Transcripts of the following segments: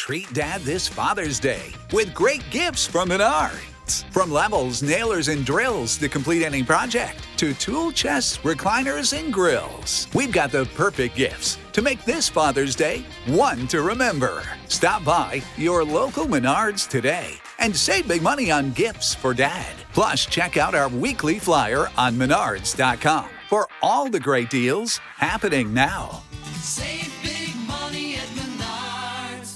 Treat Dad this Father's Day with great gifts from Menards. From levels, nailers, and drills to complete any project, to tool chests, recliners, and grills. We've got the perfect gifts to make this Father's Day one to remember. Stop by your local Menards today and save big money on gifts for Dad. Plus, check out our weekly flyer on menards.com for all the great deals happening now. Save big money at Menards.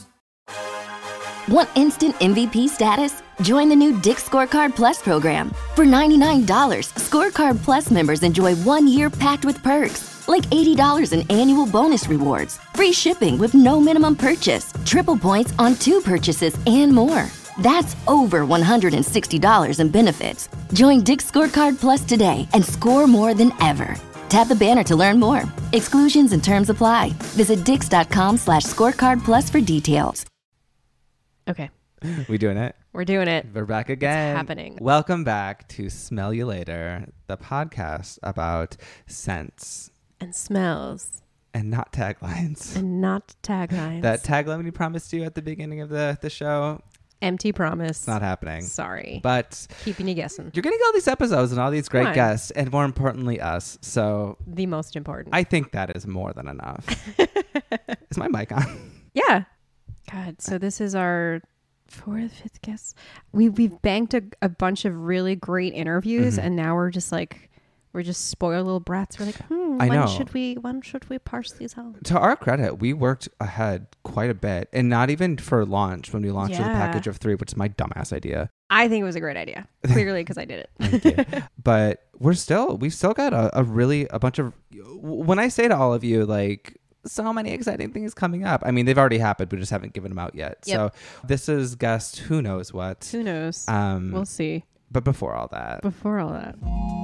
Want instant MVP status? Join the new Dick's Scorecard Plus program. For $99, Scorecard Plus members enjoy 1 year packed with perks, like $80 in annual bonus rewards, free shipping with no minimum purchase, triple points on 2 purchases, and more. That's over $160 in benefits. Join Dick's Scorecard Plus today and score more than ever. Tap the banner to learn more. Exclusions and terms apply. Visit dix.com/scorecard plus for details. Okay. We doing it? We're doing it. We're back again. It's happening. Welcome back to Smell You Later, the podcast about scents And smells. and not taglines. And not taglines. That tagline we promised you at the beginning of the show, Empty promise. it's not happening. Sorry. But Keeping you guessing. you're getting all these episodes and all these Come great on. guests, and more importantly, us. So The most important. I think that is more than enough. Is my mic on? Yeah. God, so this is our 4th, 5th guest. We've banked a bunch of really great interviews, and now we're just spoiled little brats. We're like, I know. when should we parse these out? To our credit, we worked ahead quite a bit, and not even for launch when we launched with a Yeah. package of 3, which is my dumbass idea. I think it was a great idea. Clearly, because I did it. Thank you. But we've still got a bunch of, when I say to all of you, like, so many exciting things coming up. I mean, they've already happened. We just haven't given them out yet. Yep. So this is guest who knows what. Who knows? We'll see. But before all that, Before all that.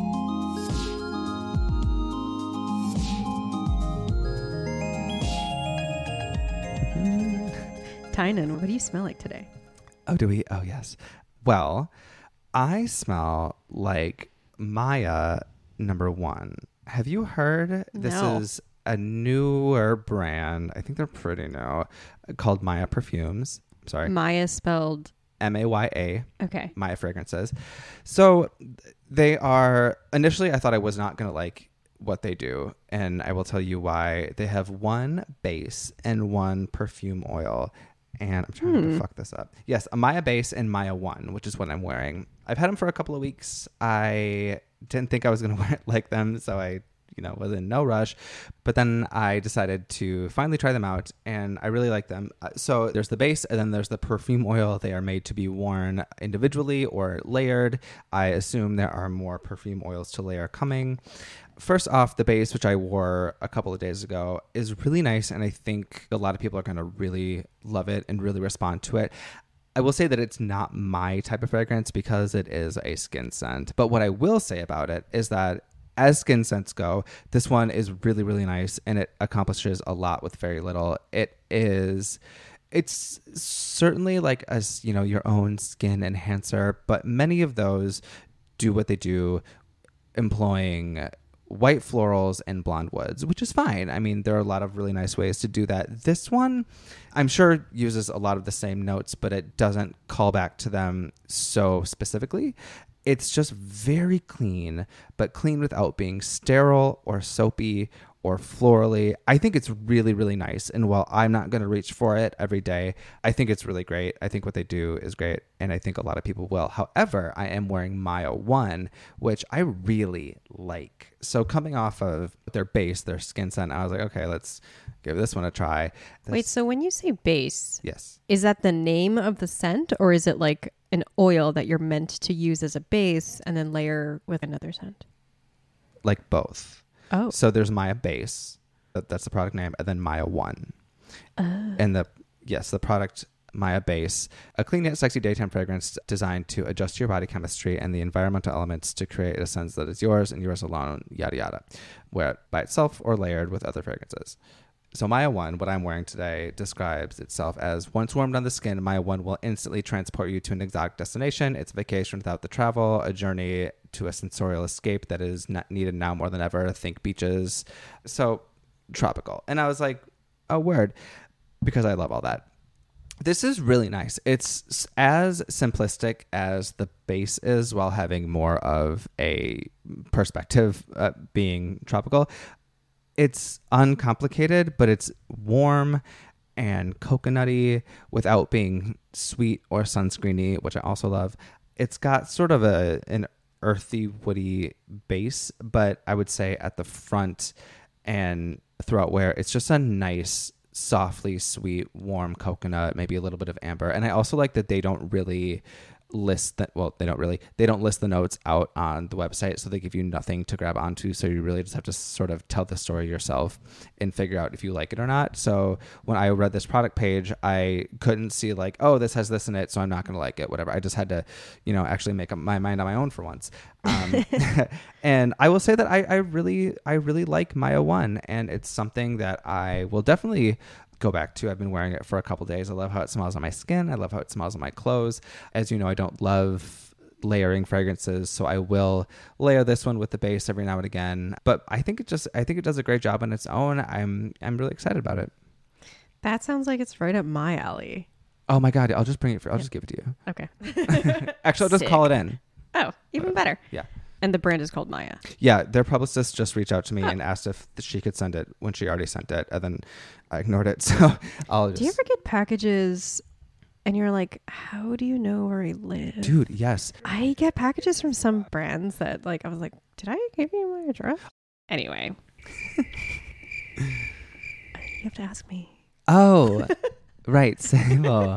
Tynan, what do you smell like today? oh, do we? Oh, yes. Well, I smell like Maya #1. Have you heard? This No. is a newer brand. I think they're pretty new, called Maya Perfumes. Sorry. Maya spelled Maya. okay. Maya Fragrances. So they are, initially I thought I was not going to like what they do, and I will tell you why. They have 1 base and 1 perfume oil, and I'm trying to fuck this up. Yes, a Maya base and Maya 1, which is what I'm wearing. I've had them for a couple of weeks. I didn't think I was going to like them, so I was in no rush, but then I decided to finally try them out, and I really like them. So there's the base, and then there's the perfume oil. They are made to be worn individually or layered. I assume there are more perfume oils to layer coming. First off, the base, which I wore a couple of days ago, is really nice, and I think a lot of people are going to really love it and really respond to it. I will say that it's not my type of fragrance because it is a skin scent. But what I will say about it is that as skin scents go, this one is really, really nice, and it accomplishes a lot with very little. It's certainly like your own skin enhancer, but many of those do what they do employing white florals and blonde woods, which is fine. I mean, there are a lot of really nice ways to do that. This one, I'm sure, uses a lot of the same notes, but it doesn't call back to them so specifically. It's just very clean, but clean without being sterile or soapy or florally. I think it's really, really nice. And while I'm not going to reach for it every day, I think it's really great. I think what they do is great, and I think a lot of people will. However, I am wearing Maya 1, which I really like. So coming off of their base, their skin scent, I was like, okay, let's give this one a try. Wait, so when you say base, Yes. is that the name of the scent, or is it like an oil that you're meant to use as a base and then layer with another scent? Like both. Oh. So there's Maya Base, that's the product name, and then Maya 1. And the product Maya Base, a clean yet sexy daytime fragrance designed to adjust to your body chemistry and the environmental elements to create a sense that is yours and yours alone, yada yada. Wear it by itself or layered with other fragrances. So Maya 1, what I'm wearing today, describes itself as, once warmed on the skin, Maya 1 will instantly transport you to an exotic destination. It's a vacation without the travel, a journey to a sensorial escape that is not needed now more than ever. Think beaches. So tropical. And I was like, oh, word, because I love all that. This is really nice. It's as simplistic as the base is while having more of a perspective being tropical. It's uncomplicated, but it's warm and coconutty without being sweet or sunscreeny, which I also love. It's got sort of an earthy, woody base, but I would say at the front and throughout wear, it's just a nice, softly sweet, warm coconut, maybe a little bit of amber. And I also like that they don't really list that. Well, they don't list the notes out on the website, so they give you nothing to grab onto. So you really just have to sort of tell the story yourself and figure out if you like it or not. So when I read this product page, I couldn't see like, oh, this has this in it, so I'm not going to like it, whatever. I just had to, actually make up my mind on my own for once. And I will say that I really like Maya 1, and it's something that I will definitely go back to. I've been wearing it for a couple days. I love how it smells on my skin. I love how it smells on my clothes. As you know, I don't love layering fragrances, so I will layer this one with the base every now and again. But I think it does a great job on its own. I'm really excited about it. That sounds like it's right up my alley. Oh my God, I'll just bring it I'll just give it to you. Okay. Actually, I'll just call it in. Oh, even better. Yeah. And the brand is called Maya. Yeah, their publicist just reached out to me and asked if she could send it when she already sent it, and then I ignored it. So I'll just... Do you ever get packages and you're like, how do you know where I live? Dude, yes. I get packages from some brands that I was like, did I give you my address? Anyway. You have to ask me. Oh, right. Sable.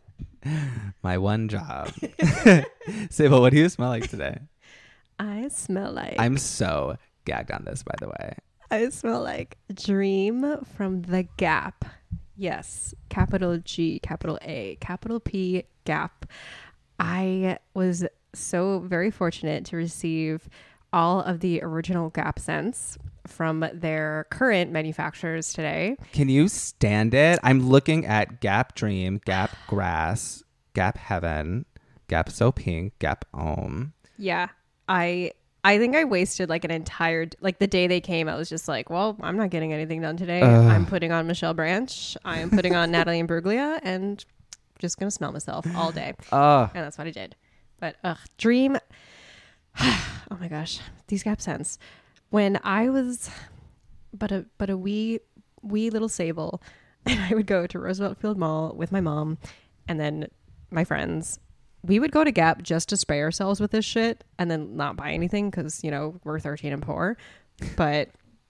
My one job. Sable, what do you smell like today? I smell like... I'm so gagged on this, by the way. I smell like Dream from The Gap. Yes. Capital G, capital A, capital P, Gap. I was so very fortunate to receive all of the original Gap scents from their current manufacturers today. Can you stand it? I'm looking at Gap Dream, Gap Grass, Gap Heaven, Gap So Pink, Gap Homme. Yeah. I think I wasted an entire the day they came. I was just like, well, I'm not getting anything done today. I'm putting on Michelle Branch. I am putting on Natalie Imbruglia, and just gonna smell myself all day. And that's what I did. But Dream. Oh my gosh, these Gap scents. When I was but a wee little sable, and I would go to Roosevelt Field Mall with my mom, and then my friends. We would go to Gap just to spray ourselves with this shit and then not buy anything because, we're 13 and poor. But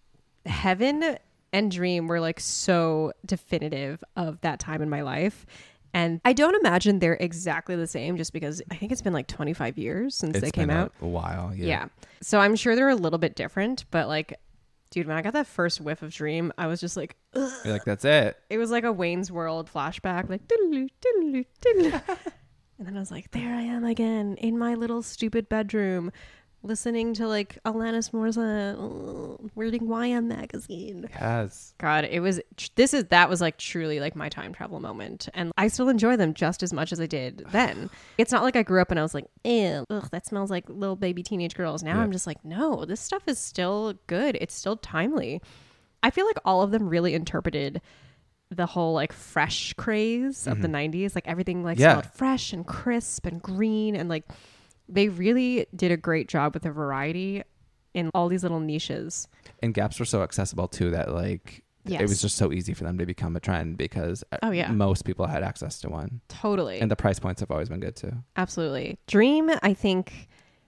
Heaven and Dream were so definitive of that time in my life. And I don't imagine they're exactly the same just because I think it's been 25 years since they came out. A while, yeah. Yeah. So I'm sure they're a little bit different. But dude, when I got that first whiff of Dream, I was just like, ugh. You're like, that's it. It was like a Wayne's World flashback. Diddle-oo, diddle-oo, diddle-oo. And then I was like, there I am again in my little stupid bedroom, listening to Alanis Morissette, reading YM magazine. Yes. God, that was truly my time travel moment. And I still enjoy them just as much as I did then. It's not like I grew up and I was like, ew, ugh, that smells like little baby teenage girls. Now I'm just like, no, this stuff is still good. It's still timely. I feel like all of them really interpreted the whole fresh craze of the 90s. Everything smelled fresh and crisp and green, and they really did a great job with the variety in all these little niches. And Gaps were so accessible too that it was just so easy for them to become a trend because most people had access to one. Totally. And the price points have always been good too. Absolutely. Dream, I think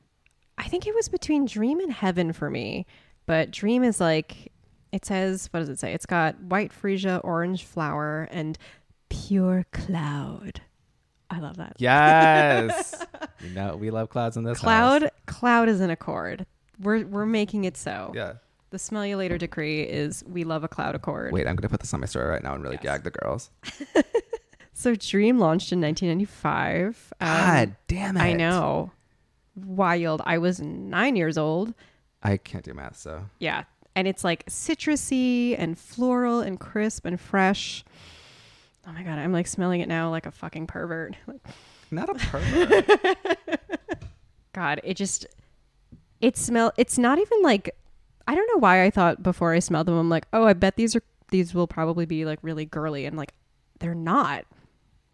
it was between Dream and Heaven for me, but Dream is it says, what does it say? It's got white freesia, orange flower, and pure cloud. I love that. Yes. We love clouds in this house. Cloud is an accord. We're making it so. Yeah. The Smell You Later decree is we love a cloud accord. Wait, I'm going to put this on my story right now and really gag the girls. So Dream launched in 1995. God damn it. I know. Wild. I was 9 years old. I can't do math, so. Yeah. And it's citrusy and floral and crisp and fresh. Oh my God, I'm smelling it now like a fucking pervert. Not a pervert. God, it's not even I don't know why I thought before I smelled them, I'm like, oh, I bet these will probably be really girly, and they're not.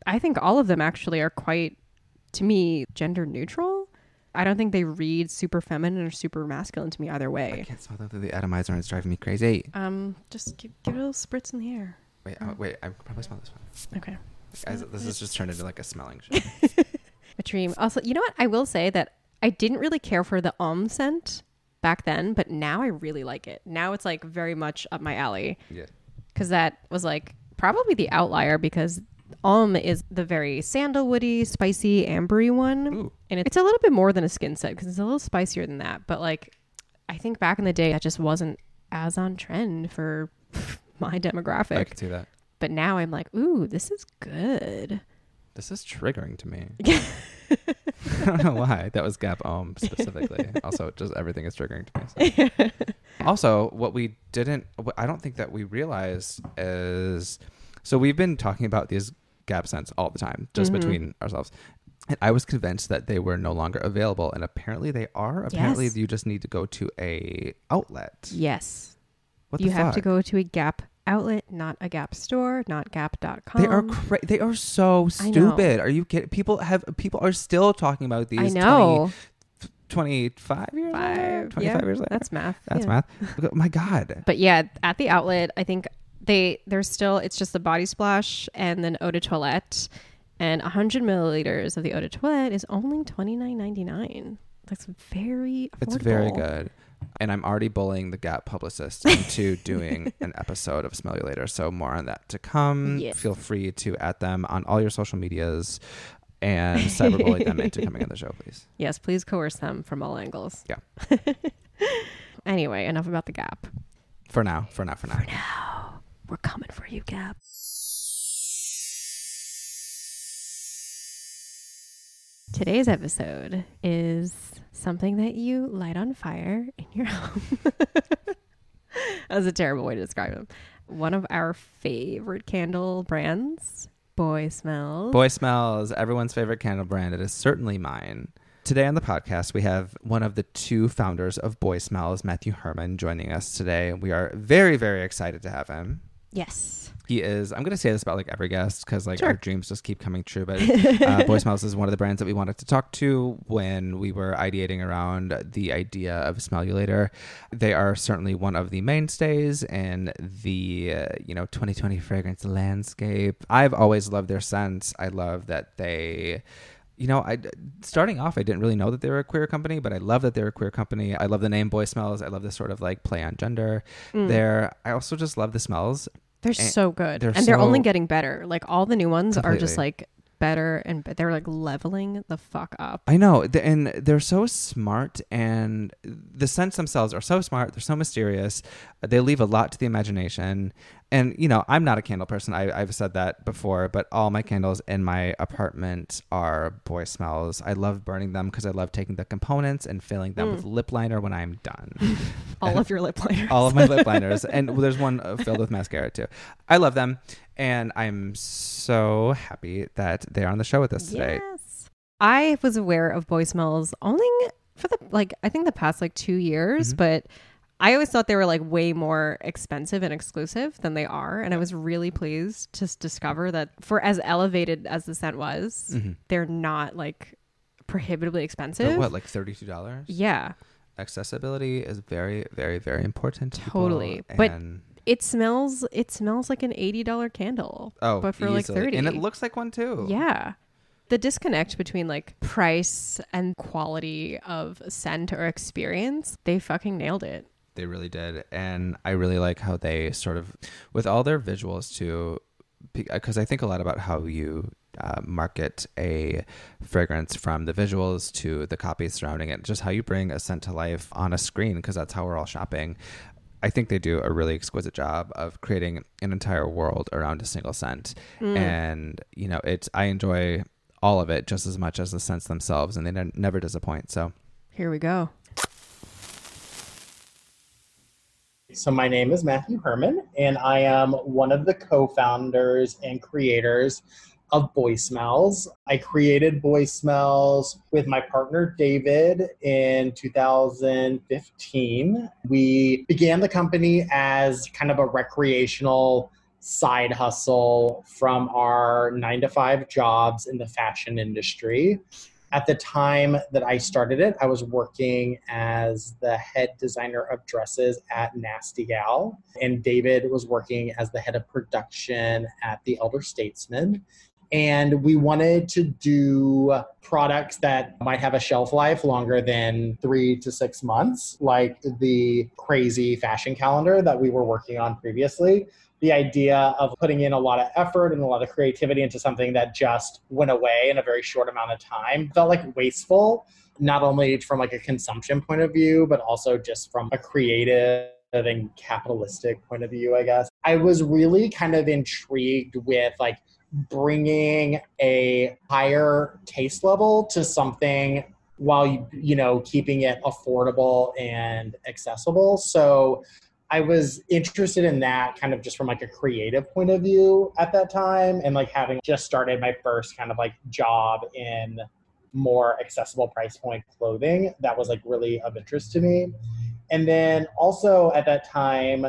I think all of them actually are quite, to me, gender neutral. I don't think they read super feminine or super masculine to me either I way. can't smell that through the atomizer and it's driving me crazy. Just give it a little spritz in the air. Wait, I probably smell this one. Okay. This has just turned into like a smelling show. A dream. Also, you know what? I will say that I didn't really care for the scent back then, but now I really like it. Now it's like very much up my alley. Yeah. Because that was like probably the outlier, because is the very sandalwoody, spicy, ambery one. Ooh. And it's a little bit more than a skin scent because it's a little spicier than that. But like, I think back in the day, that just wasn't as on trend for my demographic. I can see that. But now I'm like, ooh, this is good. This is triggering to me. I don't know why. That was Gap Homme specifically. Also, just everything is triggering to me. So. Also, I don't think that we realized is, so we've been talking about these Gap scents all the time, just between ourselves. And I was convinced that they were no longer available. And apparently they are. Apparently you just need to go to a outlet. Yes. What you the have fuck? to go to a Gap outlet, not a Gap store, not Gap.com. They are so stupid. Are you kidding? People are still talking about these. I know. 25 years later? 25 years later. That's math. That's math. Oh my God. But yeah, at the outlet, I think there's still, it's just the body splash and then eau de toilette, and 100 milliliters of the eau de toilette is only $29.99. That's very affordable. It's very good. And I'm already bullying the Gap publicist into doing an episode of Smell You Later. So more on that to come. Yes. Feel free to add them on all your social medias and cyberbully them into coming on the show, please. Yes, please coerce them from all angles. Yeah. Anyway, enough about the Gap. For now. We're coming for you, Gap. Today's episode is something that you light on fire in your home. That's a terrible way to describe them. One of our favorite candle brands, Boy Smells. Boy Smells, everyone's favorite candle brand. It is certainly mine. Today on the podcast, we have one of the two founders of Boy Smells, Matthew Herman, joining us today. We are very, very excited to have him. Yes. He is, I'm going to say this about like every guest because like Sure. our dreams just keep coming true. But Boy Smells is one of the brands that we wanted to talk to when we were ideating around the idea of Smell You Later. They are certainly one of the mainstays in the 2020 fragrance landscape. I've always loved their scents. I love that they... starting off, I didn't really know that they were a queer company, but I love that they're a queer company. I love the name Boy Smells. I love this sort of like play on gender there. I also just love the smells. They're so good. they're They're only so- getting better. Like all the new ones are just Completely. like better, and they're like leveling the fuck up. I know. And they're so smart, and the scents themselves are so smart. They're so mysterious. They leave a lot to the imagination. And, I'm not a candle person. I've said that before, but all my candles in my apartment are Boy Smells. I love burning them because I love taking the components and filling them with lip liner when I'm done. All of your lip liners. All of my lip liners. And there's one filled with mascara too. I love them. And I'm so happy that they're on the show with us today. Yes. I was aware of Boy Smells only for I think the past 2 years, but I always thought they were way more expensive and exclusive than they are. And I was really pleased to discover that for as elevated as the scent was, they're not prohibitively expensive. But what, $32? Yeah, Accessibility is very, very, very important to totally. people. But And- it smells like an $80 candle. But for easily. 30. And it looks like one too. Yeah. The disconnect between price and quality of scent or experience, they fucking nailed it. They really did. And I really like how they sort of, with all their visuals too, because I think a lot about how you market a fragrance, from the visuals to the copies surrounding it, just how you bring a scent to life on a screen, because that's how we're all shopping. I think they do a really exquisite job of creating an entire world around a single scent. And, I enjoy all of it just as much as the scents themselves, and they never disappoint. So Here we go. So my name is Matthew Herman, and I am one of the co-founders and creators of Boy Smells. I created Boy Smells with my partner David in 2015. We began the company as kind of a recreational side hustle from our 9-to-5 jobs in the fashion industry. At the time that I started it, I was working as the head designer of dresses at Nasty Gal, and David was working as the head of production at The Elder Statesman. And we wanted to do products that might have a shelf life longer than 3 to 6 months, like the crazy fashion calendar that we were working on previously. The idea of putting in a lot of effort and a lot of creativity into something that just went away in a very short amount of time felt like wasteful, not only from like a consumption point of view, but also just from a creative and capitalistic point of view, I guess. I was really kind of intrigued with like bringing a higher taste level to something while, you know, keeping it affordable and accessible. So I was interested in that kind of just from like a creative point of view at that time, and like having just started my first kind of like job in more accessible price point clothing, that was like really of interest to me. And then also at that time,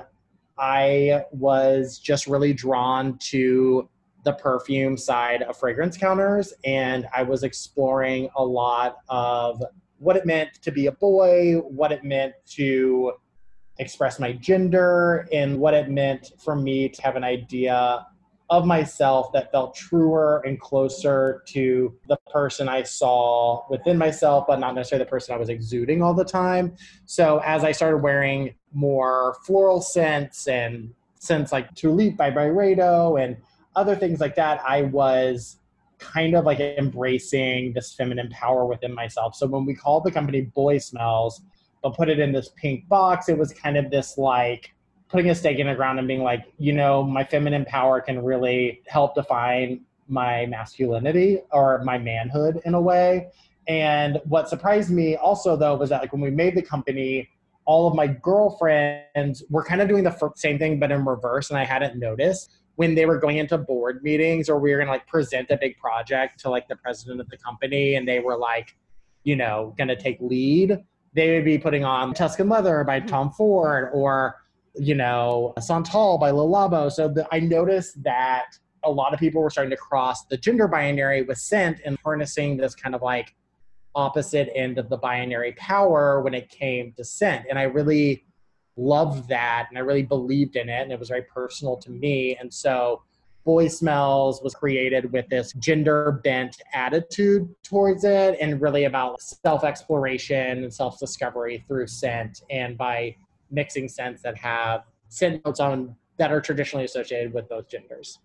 I was just really drawn to the perfume side of fragrance counters, and I was exploring a lot of what it meant to be a boy, what it meant to express my gender, and what it meant for me to have an idea of myself that felt truer and closer to the person I saw within myself, but not necessarily the person I was exuding all the time. So as I started wearing more floral scents and scents like Tulip by Byredo and other things like that, I was kind of like embracing this feminine power within myself. So when we called the company Boy Smells, but put it in this pink box, it was kind of this like putting a stake in the ground and being like, you know, my feminine power can really help define my masculinity or my manhood in a way. And what surprised me also though was that like when we made the company, all of my girlfriends were kind of doing the same thing but in reverse, and I hadn't noticed. When they were going into board meetings or we were going to like present a big project to like the president of the company and they were like, you know, going to take lead, they would be putting on Tuscan Leather by Tom Ford or, you know, Santal by Le Labo. So I noticed that a lot of people were starting to cross the gender binary with scent and harnessing this kind of like opposite end of the binary power when it came to scent. And I really loved that, and I really believed in it, and it was very personal to me. And so Boy Smells was created with this gender-bent attitude towards it, and really about self-exploration and self-discovery through scent, and by mixing scents that have scent notes on that are traditionally associated with both genders.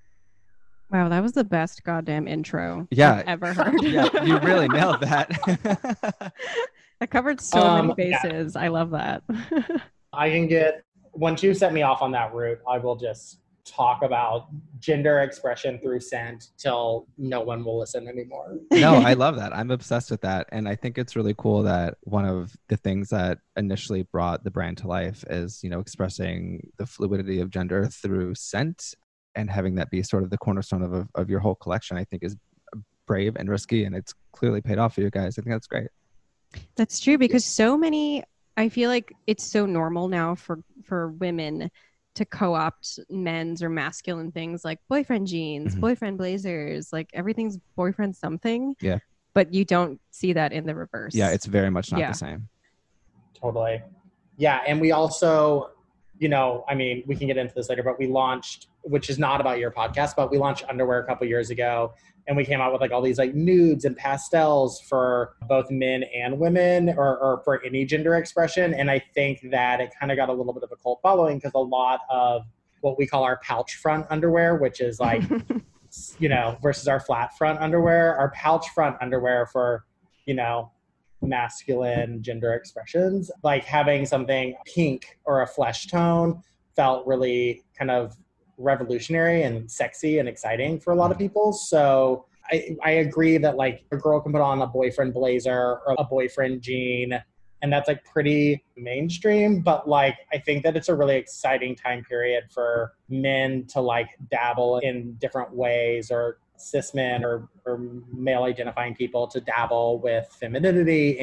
Wow, that was the best goddamn intro Yeah. I've ever heard. Yeah, you really nailed that. I covered so many bases. Yeah. I love that. I can get, once you set me off on that route, I will just talk about gender expression through scent till no one will listen anymore. No, I love that. I'm obsessed with that. And I think it's really cool that one of the things that initially brought the brand to life is, you know, expressing the fluidity of gender through scent, and having that be sort of the cornerstone of your whole collection, I think is brave and risky, and it's clearly paid off for you guys. I think that's great. That's true, because so many, I feel like it's so normal now for women to co-opt men's or masculine things like boyfriend jeans, boyfriend blazers, like everything's boyfriend something. Yeah. But you don't see that in the reverse. Yeah, it's very much not the same. Totally. Yeah, and we also, you know, I mean, we can get into this later, but we launched, which is not about your podcast, but we launched underwear a couple years ago, and we came out with like all these like nudes and pastels for both men and women, or for any gender expression. And I think that it kind of got a little bit of a cult following because a lot of what we call our pouch front underwear, which is like, you know, versus our flat front underwear, our pouch front underwear for, you know, masculine gender expressions, like having something pink or a flesh tone felt really kind of revolutionary and sexy and exciting for a lot of people. So I agree that like a girl can put on a boyfriend blazer or a boyfriend jean, and that's like pretty mainstream, but like I think that it's a really exciting time period for men to like dabble in different ways, or cis men or male identifying people to dabble with femininity in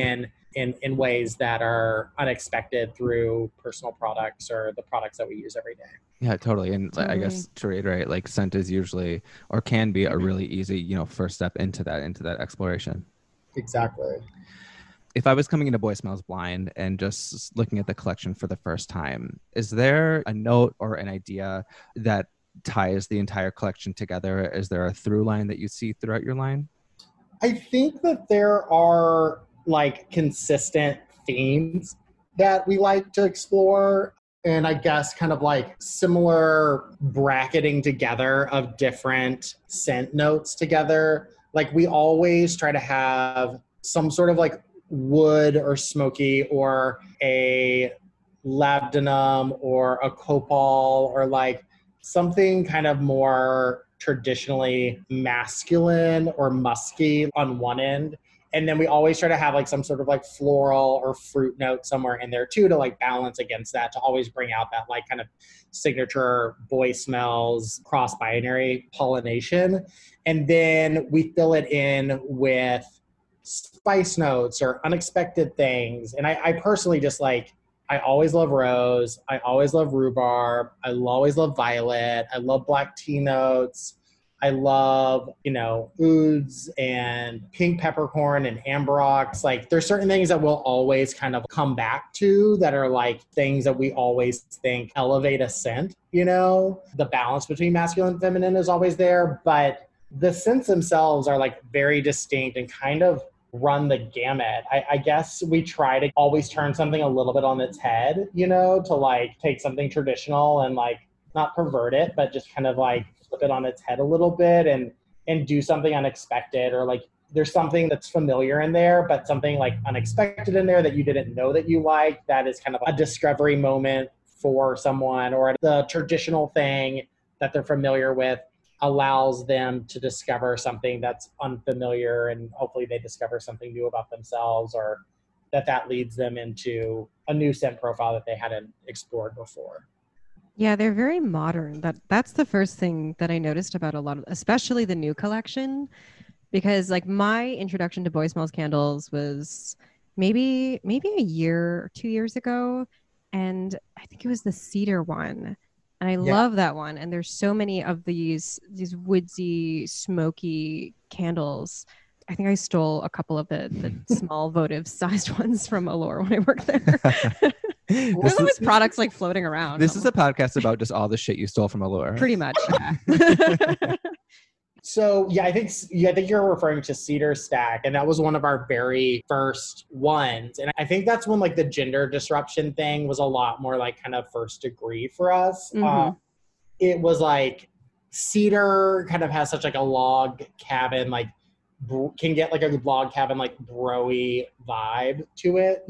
in ways that are unexpected through personal products or the products that we use every day. Yeah, totally. And I Totally. guess to reiterate, like scent is usually or can be a really easy, first step into that exploration. Exactly. If I was coming into Boy Smells blind and just looking at the collection for the first time, is there a note or an idea that ties the entire collection together? Is there a through line that you see throughout your line? I think that there are like consistent themes that we like to explore. And I guess kind of like similar bracketing together of different scent notes together. Like we always try to have some sort of like wood or smoky or a labdanum or a copal or like something kind of more traditionally masculine or musky on one end. And then we always try to have like some sort of like floral or fruit note somewhere in there too to like balance against that, to always bring out that like kind of signature Boy Smells cross-binary pollination. And then we fill it in with spice notes or unexpected things. And I personally just like, I always love rose. I always love rhubarb. I always love violet. I love black tea notes. I love, ouds and pink peppercorn and ambrox. Like there's certain things that we'll always kind of come back to that are like things that we always think elevate a scent, The balance between masculine and feminine is always there, but the scents themselves are like very distinct and kind of run the gamut. I guess we try to always turn something a little bit on its head, to like take something traditional and like not pervert it, but just kind of like flip it on its head a little bit and do something unexpected, or like there's something that's familiar in there, but something like unexpected in there that you didn't know that you liked. That is kind of a discovery moment for someone, or the traditional thing that they're familiar with allows them to discover something that's unfamiliar, and hopefully they discover something new about themselves, or that leads them into a new scent profile that they hadn't explored before. Yeah, they're very modern. That's the first thing that I noticed about a lot of, especially the new collection, because like my introduction to Boy Smells candles was maybe a year or 2 years ago, and I think it was the cedar one. And I love that one. And there's so many of these woodsy, smoky candles. I think I stole a couple of the small votive sized ones from Allure when I worked there. There's always products like floating around. This is a podcast about just all the shit you stole from Allure. Pretty much. Yeah. So I think you're referring to Cedar Stack, and that was one of our very first ones. And I think that's when like the gender disruption thing was a lot more like kind of first degree for us. Mm-hmm. It was like cedar kind of has such like a log cabin, like can get like a log cabin like bro-y vibe to it,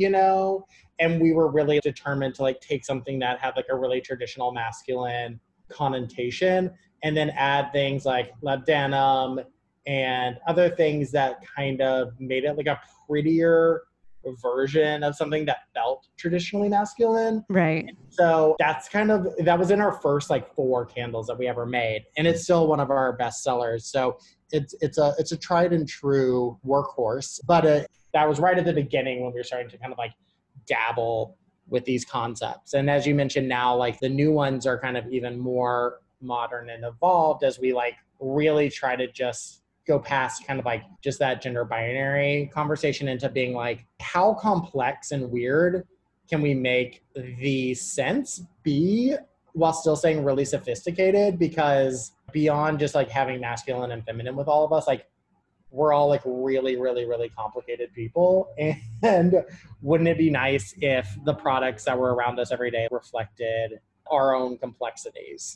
And we were really determined to like take something that had like a really traditional masculine connotation, and then add things like labdanum and other things that kind of made it like a prettier version of something that felt traditionally masculine. Right. And so that was in our first like 4 candles that we ever made, and it's still one of our best sellers. So it's a tried and true workhorse, but that was right at the beginning when we were starting to kind of like dabble with these concepts. And as you mentioned, now like the new ones are kind of even more modern and evolved as we like really try to just go past kind of like just that gender binary conversation into being like, how complex and weird can we make the scents be while still staying really sophisticated? Because beyond just like having masculine and feminine with all of us, like we're all like really, really, really complicated people. And wouldn't it be nice if the products that were around us every day reflected our own complexities?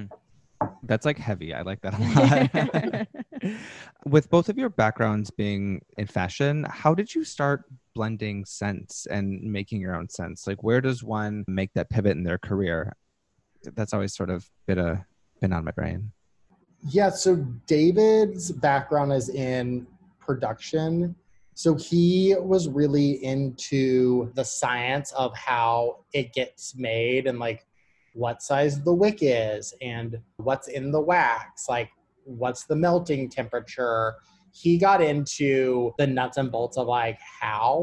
That's like heavy. I like that a lot. With both of your backgrounds being in fashion, how did you start blending scents and making your own scents? Like where does one make that pivot in their career? That's always sort of been on my brain. Yeah, so David's background is in production. So he was really into the science of how it gets made and like what size the wick is and what's in the wax, like what's the melting temperature. He got into the nuts and bolts of like how.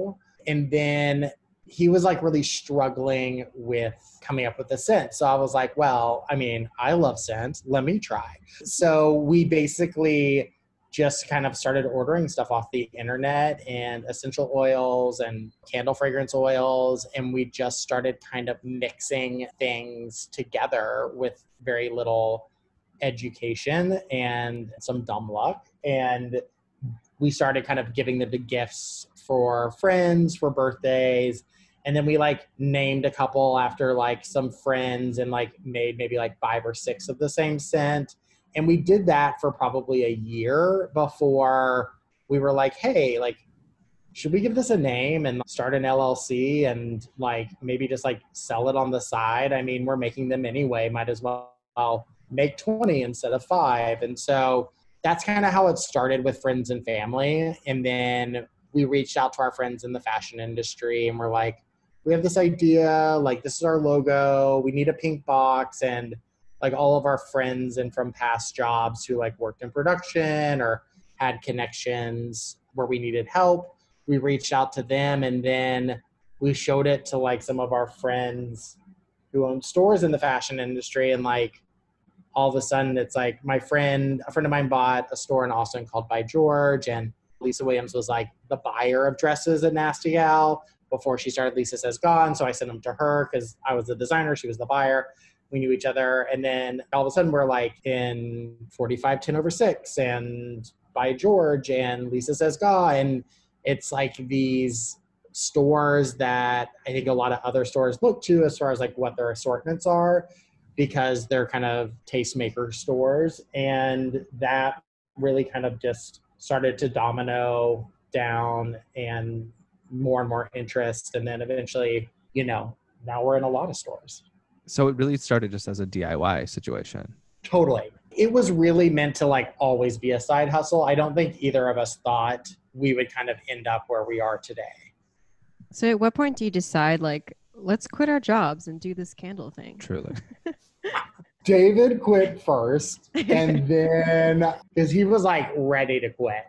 And then he was like really struggling with coming up with the scent. So I was like, well, I mean, I love scent. Let me try. So we basically just kind of started ordering stuff off the internet and essential oils and candle fragrance oils. And we just started kind of mixing things together with very little education and some dumb luck. And we started kind of giving them the gifts for friends, for birthdays. And then we like named a couple after like some friends and like made maybe like 5 or 6 of the same scent. And we did that for probably a year before we were like, hey, like, should we give this a name and start an LLC and like maybe just like sell it on the side? I mean, we're making them anyway, might as well make 20 instead of 5. And so that's kind of how it started with friends and family. And then we reached out to our friends in the fashion industry and we're like, we have this idea, like this is our logo, we need a pink box. And like all of our friends and from past jobs who like worked in production or had connections where we needed help, we reached out to them and then we showed it to like some of our friends who own stores in the fashion industry. And like all of a sudden it's like a friend of mine bought a store in Austin called By George, and Lisa Williams was like the buyer of dresses at Nasty Gal before she started Lisa Says Gone. So I sent them to her because I was the designer, she was the buyer. We knew each other. And then all of a sudden we're like in 45 10 over 6 and By George and Lisa Says Ga. And it's like these stores that I think a lot of other stores look to as far as like what their assortments are, because they're kind of tastemaker stores. And that really kind of just started to domino down and more interest. And then eventually, now we're in a lot of stores. So it really started just as a DIY situation. Totally. It was really meant to like always be a side hustle. I don't think either of us thought we would kind of end up where we are today. So at what point do you decide like, let's quit our jobs and do this candle thing? Truly. David quit first, and then because he was like ready to quit.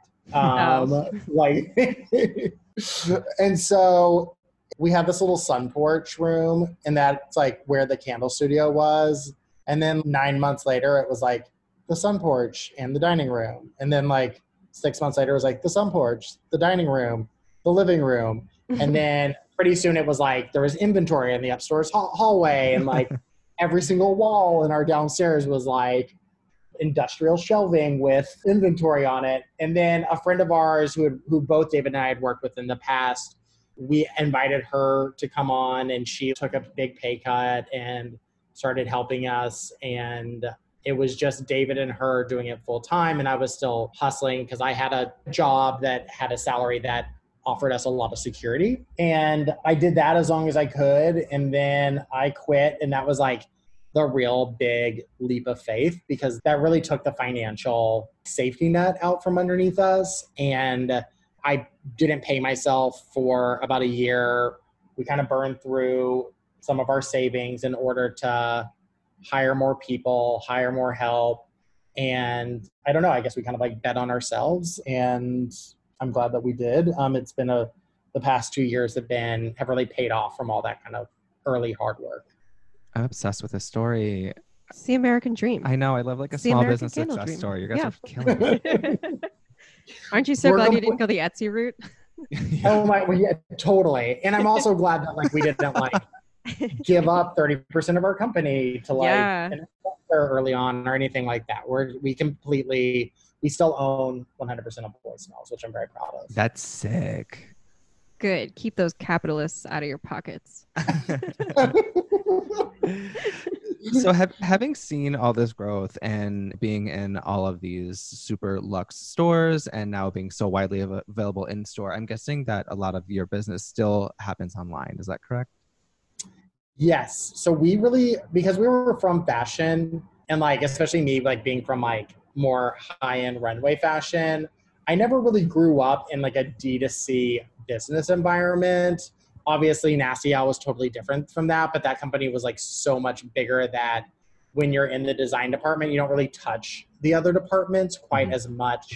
And so we had this little sun porch room, and that's like where the candle studio was. And then 9 months later, it was like the sun porch and the dining room. And then like 6 months later, it was like the sun porch, the dining room, the living room. And then pretty soon it was like there was inventory in the upstairs hallway, and like every single wall in our downstairs was like industrial shelving with inventory on it. And then a friend of ours who both David and I had worked with in the past, we invited her to come on, and she took a big pay cut and started helping us. And it was just David and her doing it full time. And I was still hustling because I had a job that had a salary that offered us a lot of security. And I did that as long as I could. And then I quit. And that was like the real big leap of faith, because that really took the financial safety net out from underneath us. And I didn't pay myself for about a year. We kind of burned through some of our savings in order to hire more people, hire more help. And I don't know, I guess we kind of like bet on ourselves, and I'm glad that we did. It's been the past 2 years have really paid off from all that kind of early hard work. I'm obsessed with this story. It's the American dream. I know. I love like a It's the small American business candle success dream. story. You guys Yeah. are killing it. Aren't you so We're glad you gonna didn't go the Etsy route? Oh my, well, yeah, totally. And I'm also glad that like we didn't like give up 30% of our company to like Yeah. an investor early on or anything like that. We still own 100% of Boy Smells, which I'm very proud of. That's sick. Good. Keep those capitalists out of your pockets. So having seen all this growth and being in all of these super luxe stores and now being so widely available in store, I'm guessing that a lot of your business still happens online. Is that correct? Yes. So because we were from fashion, and like, especially me, like being from like more high-end runway fashion, I never really grew up in like a D2C business environment. Obviously, Nasty Gal was totally different from that, but that company was like so much bigger that when you're in the design department, you don't really touch the other departments quite as much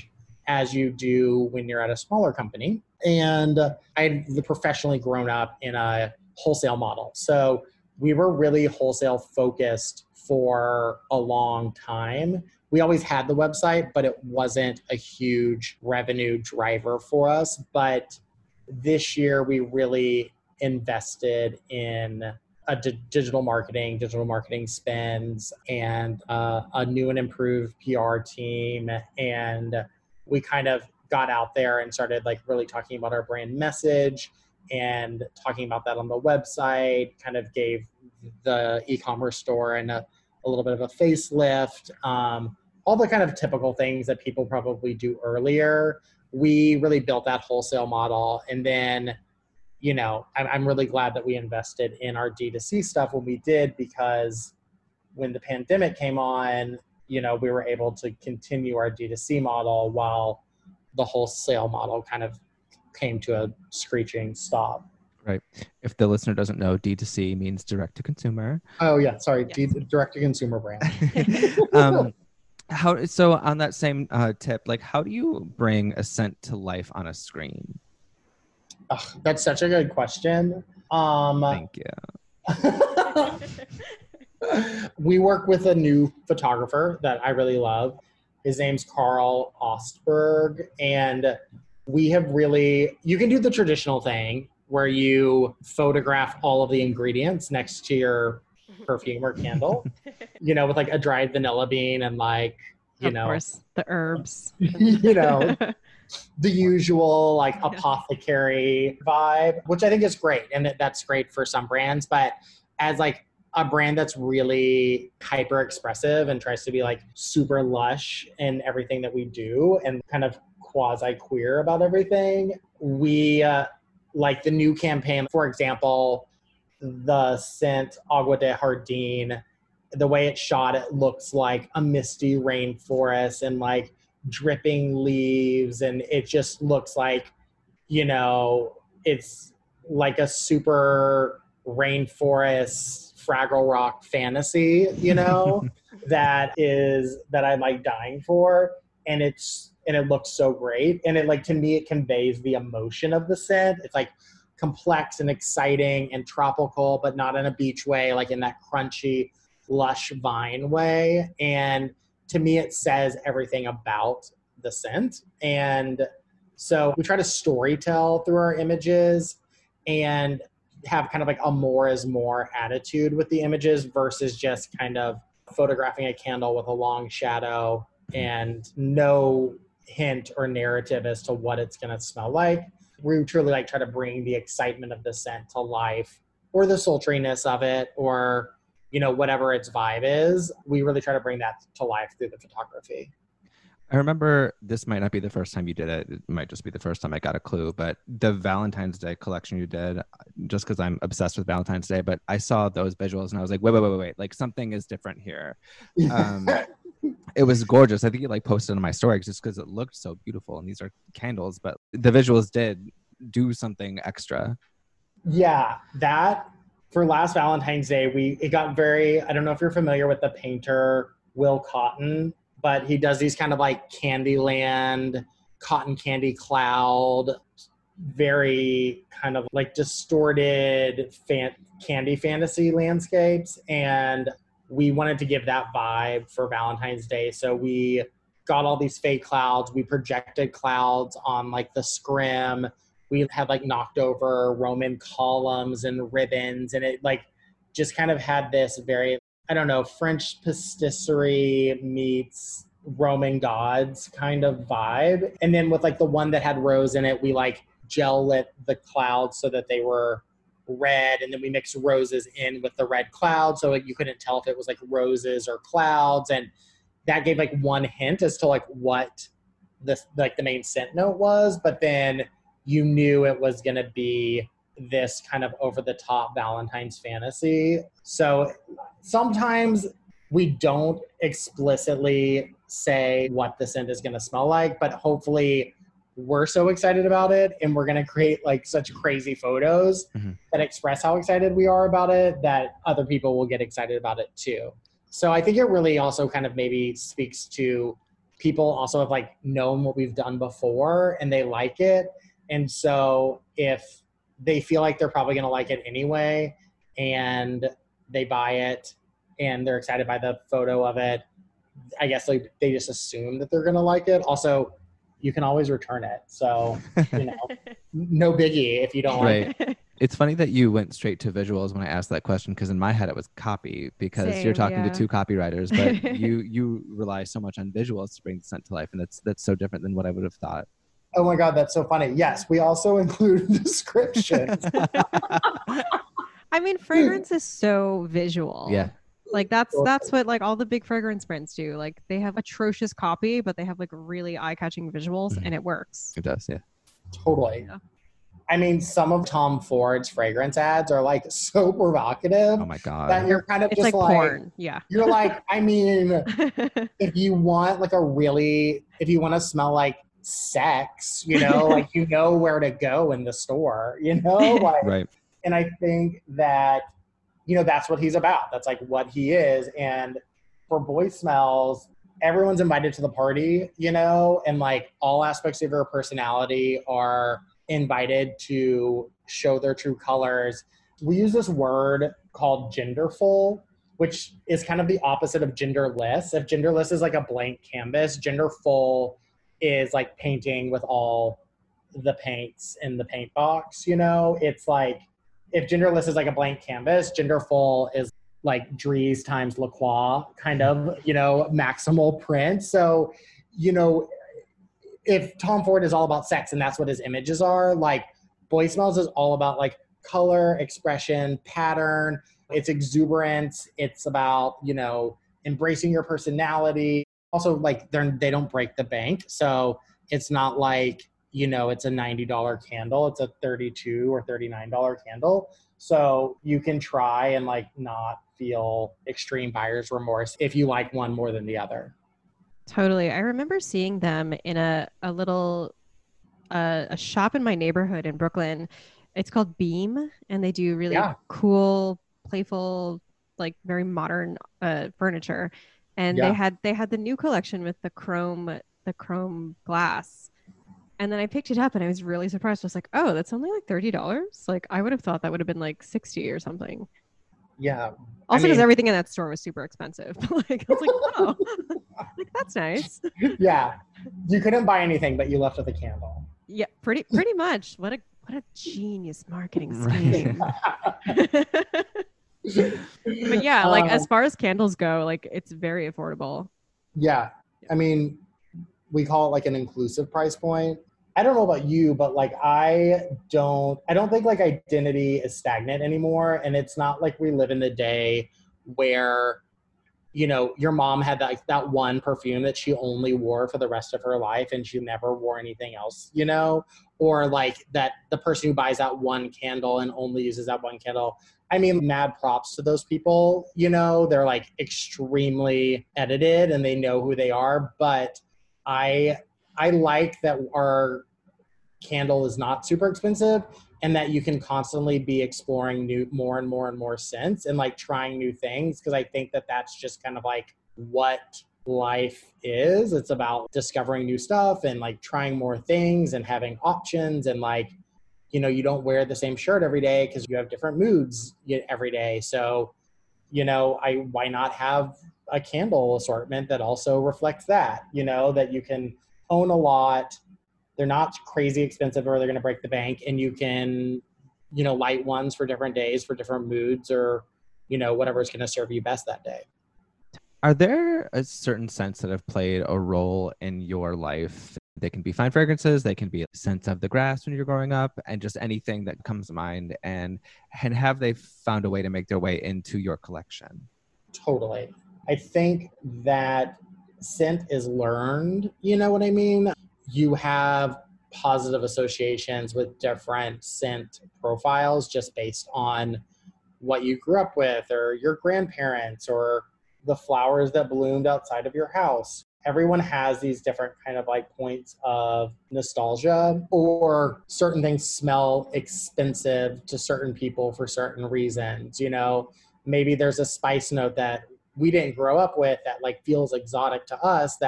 as you do when you're at a smaller company. And I'd professionally grown up in a wholesale model. So we were really wholesale focused for a long time. We always had the website, but it wasn't a huge revenue driver for us. But this year we really invested in digital marketing spends, and a new and improved PR team. And we kind of got out there and started like really talking about our brand message and talking about that on the website, kind of gave the e-commerce store and a little bit of a facelift, all the kind of typical things that people probably do earlier. We really built that wholesale model. And then, you know, I'm really glad that we invested in our D2C stuff when we did, because when the pandemic came on, you know, we were able to continue our D2C model while the wholesale model kind of came to a screeching stop. Right. If the listener doesn't know, D2C means direct to consumer. Oh yeah, sorry, Yes. direct to consumer brand. So on that same tip, like how do you bring a scent to life on a screen? That's such a good question. Thank you. We work with a new photographer that I really love. His name's Carl Ostberg. And we have really, you can do the traditional thing where you photograph all of the ingredients next to your perfume or candle, you know, with like a dried vanilla bean and like, Of course, the herbs. you know, the usual like apothecary vibe, which I think is great. And that's great for some brands. But as like a brand that's really hyper expressive and tries to be like super lush in everything that we do and kind of quasi queer about everything, we like the new campaign, for example, the scent Agua de Jardín, the way it's shot, it looks like a misty rainforest and like dripping leaves. And it just looks like, you know, it's like a super rainforest Fraggle Rock fantasy, you know, that I'm like dying for. And it looks so great. And it like, to me, it conveys the emotion of the scent. It's like complex and exciting and tropical, but not in a beach way, like in that crunchy, lush vine way. And to me, it says everything about the scent. And so we try to storytell through our images and have kind of like a more is more attitude with the images versus just kind of photographing a candle with a long shadow and no hint or narrative as to what it's going to smell like. We truly like try to bring the excitement of the scent to life, or the sultriness of it, or, you know, whatever its vibe is. We really try to bring that to life through the photography. I remember, this might not be the first time you did it. It might just be the first time I got a clue, but the Valentine's Day collection you did, just because I'm obsessed with Valentine's Day, but I saw those visuals and I was like, wait, like something is different here. It was gorgeous. I think you like posted on my story just because it looked so beautiful, and these are candles, but the visuals did do something extra. Yeah, that for last Valentine's Day, it got very, I don't know if you're familiar with the painter Will Cotton, but he does these kind of like Candyland, cotton candy cloud, very kind of like distorted candy fantasy landscapes. And we wanted to give that vibe for Valentine's Day. So we got all these fake clouds. We projected clouds on like the scrim. We had like knocked over Roman columns and ribbons. And it like just kind of had this very, I don't know, French pastisserie meets Roman gods kind of vibe. And then with like the one that had rose in it, we like gel lit the clouds so that they were red, and then we mixed roses in with the red cloud so like you couldn't tell if it was like roses or clouds. And that gave like one hint as to like what the main scent note was, but then you knew it was going to be this kind of over the top Valentine's fantasy. So sometimes we don't explicitly say what the scent is going to smell like, but hopefully we're so excited about it and we're going to create like such crazy photos that express how excited we are about it, that other people will get excited about it too. So I think it really also kind of maybe speaks to people also have like known what we've done before and they like it. And so if they feel like they're probably going to like it anyway and they buy it and they're excited by the photo of it, I guess like they just assume that they're going to like it. Also, you can always return it. So, no biggie if you don't like it. It's funny that you went straight to visuals when I asked that question, because in my head it was copy, because Same, you're talking yeah. to two copywriters, but you rely so much on visuals to bring the scent to life, and that's so different than what I would have thought. Oh my God, that's so funny. Yes, we also include descriptions. I mean, fragrance is so visual. Yeah. Like that's what like all the big fragrance brands do. Like they have atrocious copy, but they have like really eye-catching visuals and it works. It does, yeah. Totally. Yeah. I mean, some of Tom Ford's fragrance ads are like so provocative. Oh my God. That you're kind of It's just like porn. Yeah. You're like, I mean, if you want like if you want to smell like sex, like you know where to go in the store, like, Right. And I think that, that's what he's about. That's like what he is. And for Boy Smells, everyone's invited to the party, and like all aspects of your personality are invited to show their true colors. We use this word called genderful, which is kind of the opposite of genderless. If genderless is like a blank canvas, genderful is like painting with all the paints in the paint box, It's like, if genderless is like a blank canvas, genderful is like Dries times Lacroix kind of, maximal print. So, if Tom Ford is all about sex and that's what his images are, like Boy Smells is all about like color, expression, pattern. It's exuberance. It's about, embracing your personality. Also, like they don't break the bank. So it's not like, it's a $90 candle. It's a $32 or $39 candle. So you can try and like not feel extreme buyer's remorse if you like one more than the other. Totally. I remember seeing them in a little a shop in my neighborhood in Brooklyn. It's called Beam, and they do really cool, playful, like very modern furniture. And they had the new collection with the chrome glass. And then I picked it up and I was really surprised. I was like, oh, that's only like $30. Like I would have thought that would have been like 60 or something. Yeah. Also, because everything in that store was super expensive. Like I was like, oh, like that's nice. Yeah. You couldn't buy anything, but you left with a candle. Yeah, pretty much. What a genius marketing scheme. But yeah, like as far as candles go, like it's very affordable. Yeah. I mean, we call it like an inclusive price point. I don't know about you, but like I don't think like identity is stagnant anymore. And it's not like we live in the day where, your mom had that one perfume that she only wore for the rest of her life and she never wore anything else, or like that the person who buys that one candle and only uses that one candle. I mean, mad props to those people, they're like extremely edited and they know who they are. But I like that our candle is not super expensive and that you can constantly be exploring more and more scents and like trying new things. Cause I think that that's just kind of like what life is. It's about discovering new stuff and like trying more things and having options and like, you don't wear the same shirt every day because you have different moods every day. So, why not have a candle assortment that also reflects that, that you can own a lot. They're not crazy expensive or they're going to break the bank, and you can, light ones for different days, for different moods, or, whatever is going to serve you best that day. Are there a certain scents that have played a role in your life? They can be fine fragrances, they can be scents of the grass when you're growing up, and just anything that comes to mind. And have they found a way to make their way into your collection? Totally. I think that scent is learned, you know what I mean? You have positive associations with different scent profiles just based on what you grew up with or your grandparents or the flowers that bloomed outside of your house. Everyone has these different kind of like points of nostalgia, or certain things smell expensive to certain people for certain reasons. Maybe there's a spice note that we didn't grow up with that like feels exotic to us that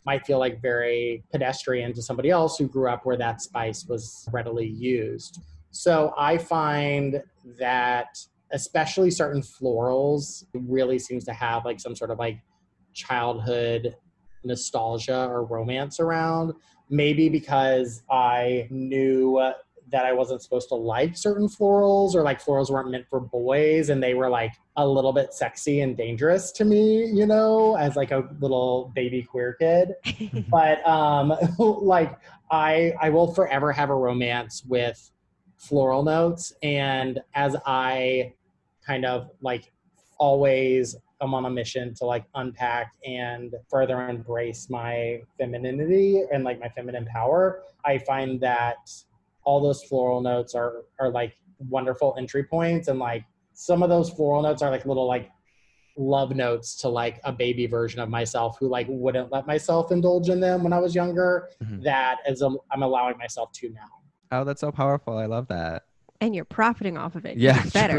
might feel like very pedestrian to somebody else who grew up where that spice was readily used. So I find that especially certain florals really seems to have like some sort of like childhood nostalgia or romance around. Maybe because I knew that I wasn't supposed to like certain florals, or like florals weren't meant for boys and they were like a little bit sexy and dangerous to me, you know, as like a little baby queer kid. But like I will forever have a romance with floral notes. And as I kind of like always I'm on a mission to like unpack and further embrace my femininity and like my feminine power, I find that all those floral notes are like wonderful entry points. And like some of those floral notes are like little like love notes to like a baby version of myself who like wouldn't let myself indulge in them when I was younger. That is I'm allowing myself to now. Oh, that's so powerful. I love that. And you're profiting off of it. Yeah, It's better.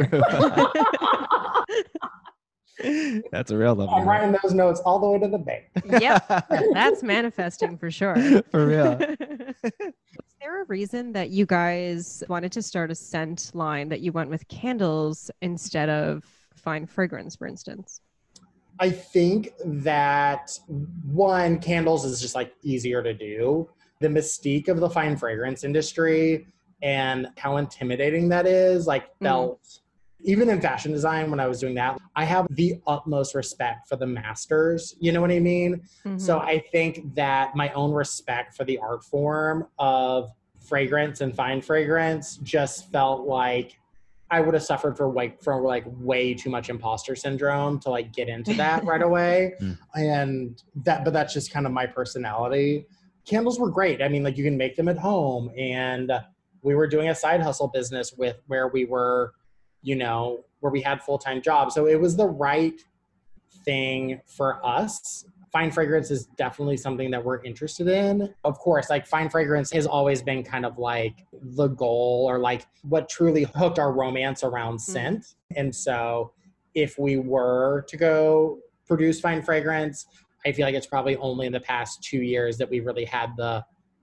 That's a real love. I'm writing those notes all the way to the bank. Yep. That's manifesting for sure. For real. Is there a reason that you guys wanted to start a scent line that you went with candles instead of fine fragrance, for instance? I think that one, candles is just like easier to do. The mystique of the fine fragrance industry and how intimidating that is, like felt, even in fashion design, when I was doing that, I have the utmost respect for the masters. You know what I mean? So I think that my own respect for the art form of fragrance and fine fragrance just felt like I would have suffered for way too much imposter syndrome to like get into that right away. And but that's just kind of my personality. Candles were great. I mean, like you can make them at home, and we were doing a side hustle business where we were, you know, where we had full-time jobs. So it was the right thing for us. Fine fragrance is definitely something that we're interested in. Of course, like fine fragrance has always been kind of like the goal, or like what truly hooked our romance around scent. And so if we were to go produce fine fragrance, I feel like it's probably only in the past 2 years that we really had the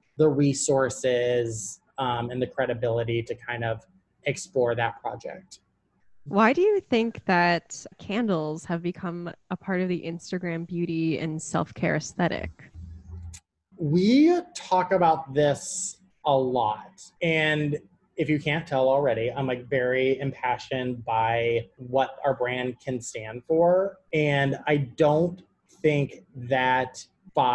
resources and the credibility to kind of explore that project. Why do you think that candles have become a part of the Instagram beauty and self-care aesthetic? We talk about this a lot. And if you can't tell already, I'm like very impassioned by what our brand can stand for. And I don't think that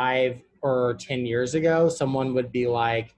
5 or 10 years ago, someone would be like,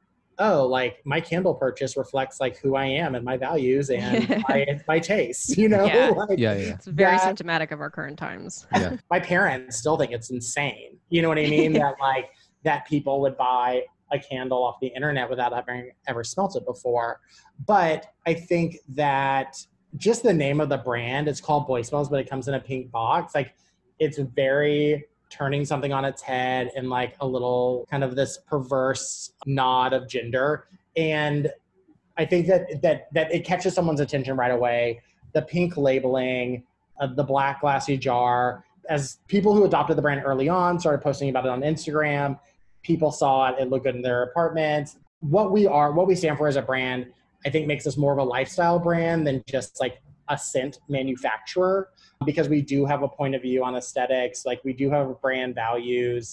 oh, like my candle purchase reflects like who I am and my values and my tastes, you know? Yeah. Like, It's very symptomatic of our current times. Yeah. My parents still think it's insane. You know what I mean? that people would buy a candle off the internet without having ever smelt it before. But I think that just the name of the brand, it's called Boy Smells, but it comes in a pink box. Like it's very turning something on its head and like a little kind of this perverse nod of gender. And I think that it catches someone's attention right away. The pink labeling, the black glassy jar, as people who adopted the brand early on started posting about it on Instagram, people saw it looked good in their apartments. What we stand for as a brand, I think makes us more of a lifestyle brand than just like a scent manufacturer, because we do have a point of view on aesthetics. Like we do have brand values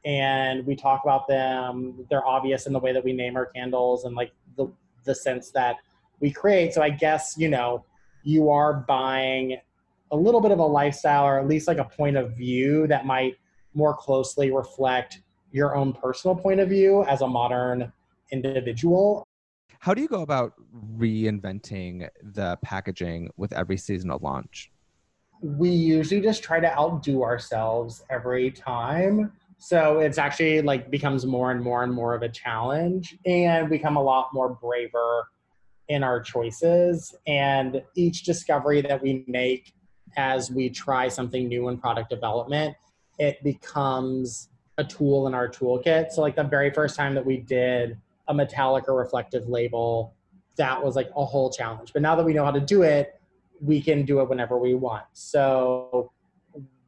and we talk about them. They're obvious in the way that we name our candles and like the scents that we create. So I guess, you know, you are buying a little bit of a lifestyle, or at least like a point of view that might more closely reflect your own personal point of view as a modern individual. How do you go about reinventing the packaging with every seasonal launch? We usually just try to outdo ourselves every time. So it's actually like becomes more and more and more of a challenge, and become a lot more braver in our choices. And each discovery that we make as we try something new in product development, it becomes a tool in our toolkit. So like the very first time that we did a metallic or reflective label, that was like a whole challenge. But now that we know how to do it, we can do it whenever we want. So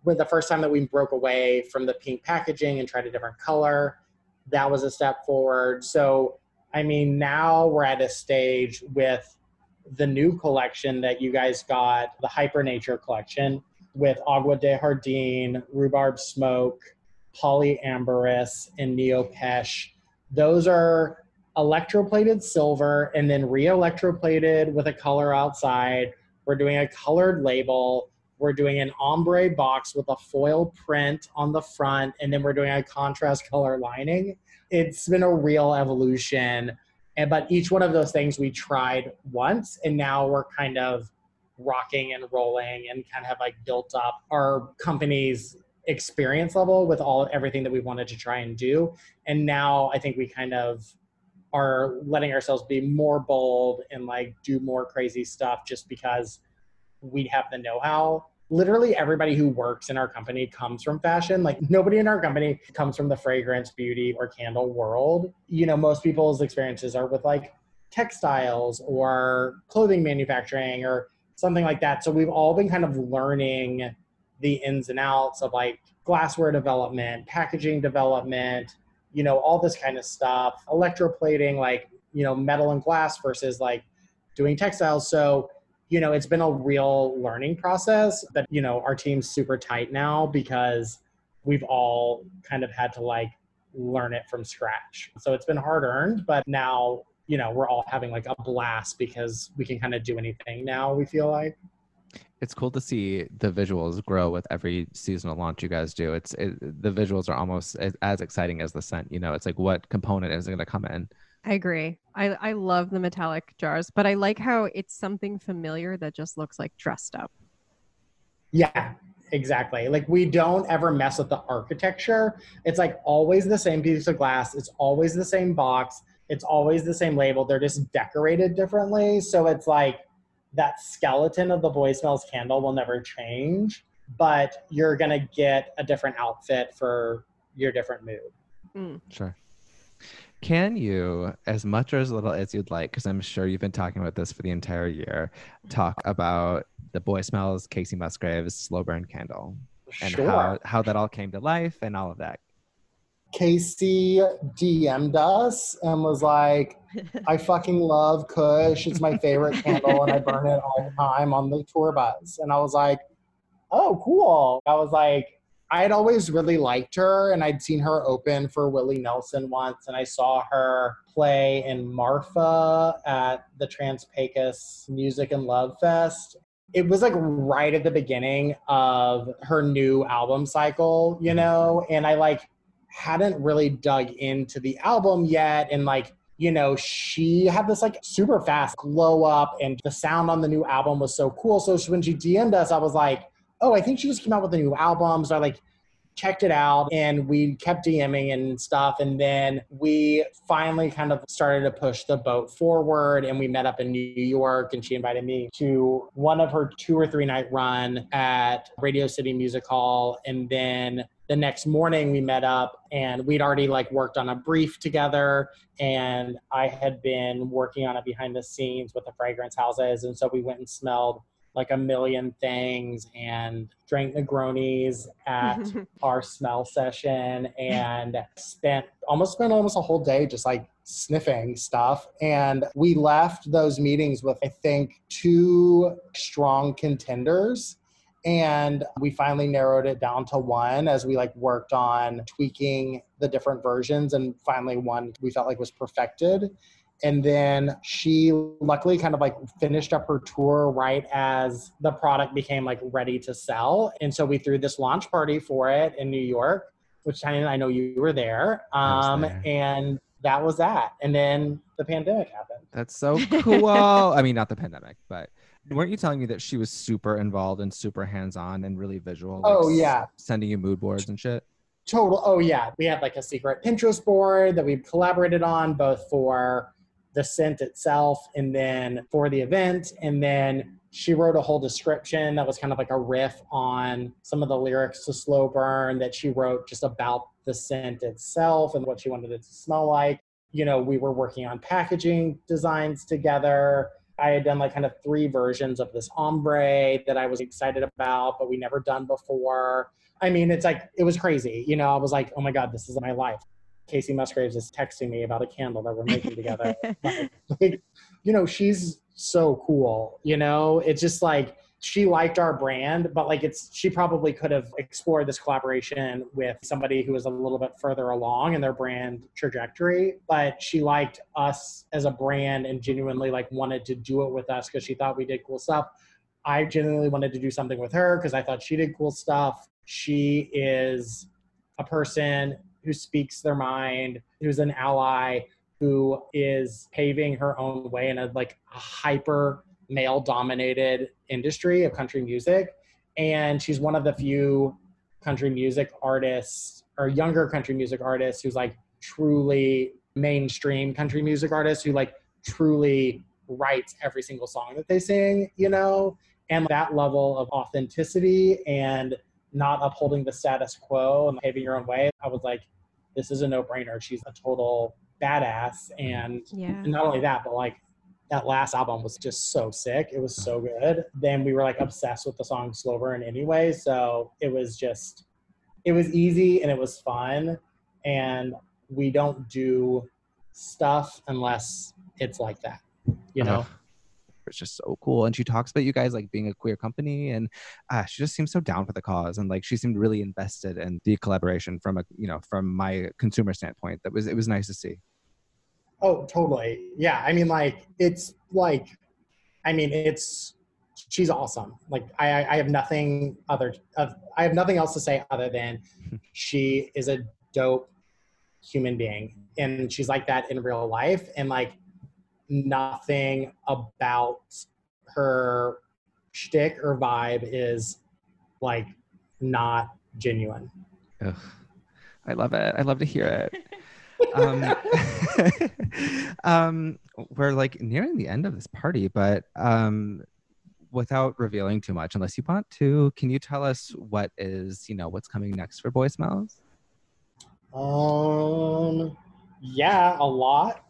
When the first time that we broke away from the pink packaging and tried a different color, that was a step forward. So, I mean, now we're at a stage with the new collection that you guys got, the Hyper Nature collection, with Agua de Jardin, Rhubarb Smoke, Polyamberous, and Neopesh. Those are electroplated silver and then re-electroplated with a color outside. We're doing a colored label. We're doing an ombre box with a foil print on the front, and then we're doing a contrast color lining. It's been a real evolution. But each one of those things we tried once, and now we're kind of rocking and rolling and kind of have like built up our company's experience level with everything that we wanted to try and do. And now I think we kind of are letting ourselves be more bold and like do more crazy stuff just because we have the know-how. Literally everybody who works in our company comes from fashion. Like nobody in our company comes from the fragrance, beauty, or candle world. You know, most people's experiences are with like textiles or clothing manufacturing or something like that. So we've all been kind of learning the ins and outs of like glassware development, packaging development, you know, all this kind of stuff, electroplating, like, you know, metal and glass versus like doing textiles. So, you know, it's been a real learning process, but, you know, our team's super tight now because we've all kind of had to like learn it from scratch. So it's been hard earned, but now, you know, we're all having like a blast because we can kind of do anything now, we feel like. It's cool to see the visuals grow with every seasonal launch you guys do. The visuals are almost as exciting as the scent. You know, it's like what component is going to come in. I agree. I love the metallic jars, but I like how it's something familiar that just looks like dressed up. Yeah, exactly. Like we don't ever mess with the architecture. It's like always the same piece of glass. It's always the same box. It's always the same label. They're just decorated differently. So it's like that skeleton of the Boy Smells candle will never change, but you're going to get a different outfit for your different mood. Sure. Can you, as much or as little as you'd like, because I'm sure you've been talking about this for the entire year, talk about the Boy Smells Casey Musgraves Slow Burn Candle and how that all came to life and all of that? Casey DM'd us and was like, I fucking love Kush. It's my favorite candle and I burn it all the time on the tour bus. And I was like, oh, cool. I was like, I had always really liked her and I'd seen her open for Willie Nelson once and I saw her play in Marfa at the Trans-Pecos Music and Love Fest. It was like right at the beginning of her new album cycle, you know, and I like hadn't really dug into the album yet. And like, you know, she had this like super fast glow up and the sound on the new album was so cool. So when she DM'd us, I was like, oh, I think she just came out with a new album. So I like checked it out and we kept DMing and stuff. And then we finally kind of started to push the boat forward and we met up in New York and she invited me to one of her 2 or 3 night run at Radio City Music Hall. And then the next morning we met up and we'd already like worked on a brief together and I had been working on it behind the scenes with the fragrance houses. And so we went and smelled like a million things and drank Negronis at our smell session and spent almost a whole day just like sniffing stuff. And we left those meetings with, I think, 2 strong contenders. And we finally narrowed it down to one as we like worked on tweaking the different versions. And finally one we felt like was perfected. And then she luckily kind of like finished up her tour right as the product became like ready to sell. And so we threw this launch party for it in New York, which I know you were there. And that was that. And then the pandemic happened. That's so cool. I mean, not the pandemic, but weren't you telling me that she was super involved and super hands-on and really visual? Like yeah. Sending you mood boards and shit? Total. Oh, yeah. We had like a secret Pinterest board that we collaborated on both for the scent itself and then for the event. And then she wrote a whole description that was kind of like a riff on some of the lyrics to Slow Burn that she wrote just about the scent itself and what she wanted it to smell like. You know, we were working on packaging designs together. I had done like kind of 3 versions of this ombre that I was excited about, but we never done before. I mean, it's like, it was crazy. You know, I was like, oh my God, this is my life. Casey Musgraves is texting me about a candle that we're making together. like, you know, she's so cool. You know, it's just like, she liked our brand, but like she probably could have explored this collaboration with somebody who was a little bit further along in their brand trajectory. But she liked us as a brand and genuinely like wanted to do it with us because she thought we did cool stuff. I genuinely wanted to do something with her because I thought she did cool stuff. She is a person who speaks their mind, who's an ally, who is paving her own way in a hyper male-dominated industry of country music. And she's one of the few country music artists or younger country music artists who's like truly mainstream country music artists who like truly writes every single song that they sing, you know? And that level of authenticity and not upholding the status quo and paving your own way, I was like, this is a no-brainer. She's a total badass. And not only that, but like that last album was just so sick. It was so good. Then we were like obsessed with the song Slow Burn anyway. So it was easy and it was fun. And we don't do stuff unless it's like that, you know? It's just so cool. And she talks about you guys like being a queer company, and she just seems so down for the cause, and like she seemed really invested in the collaboration from from my consumer standpoint. It was nice to see. Oh, totally. Yeah. I mean, she's awesome. Like I have nothing else to say other than she is a dope human being, and she's like that in real life. And like, nothing about her shtick or vibe is like not genuine. Ugh. I love it. I love to hear it. We're like nearing the end of this party, but without revealing too much, unless you want to, can you tell us what is, what's coming next for Boy Smells? Yeah, a lot.